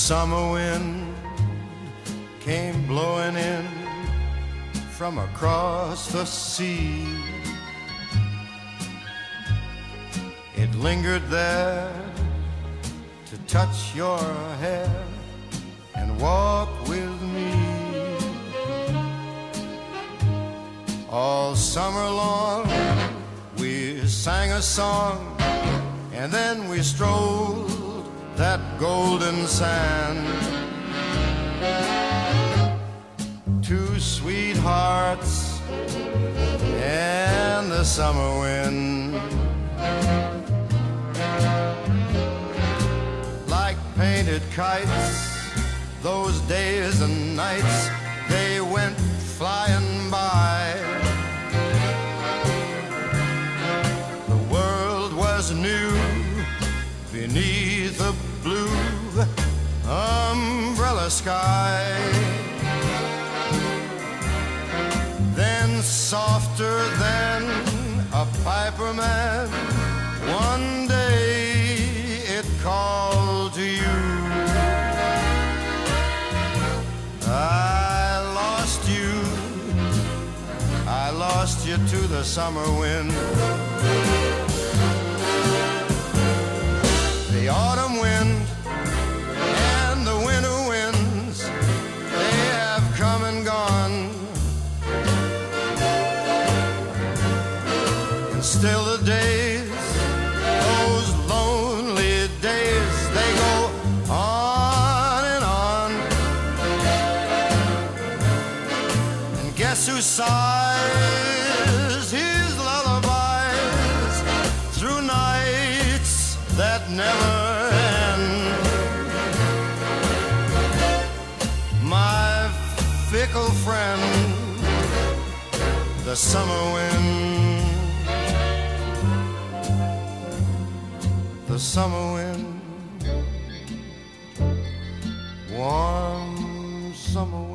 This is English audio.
summer wind came blowing in from across the sea. It lingered there to touch your hair and walk with me. All summer long we sang a song, and then we strolled that golden sand. Two sweethearts and the summer wind, like painted kites, those days and nights, they went flying by. The world was new beneath a blue umbrella sky. Then softer than a piper man, one day it called to you. I lost you to the summer wind. The autumn wind and the winter winds, they have come and gone. And still the days, those lonely days, they go on and on. And guess who sighs his lullabies through nights that never end? My fickle friend, the summer wind, the summer wind, warm summer wind.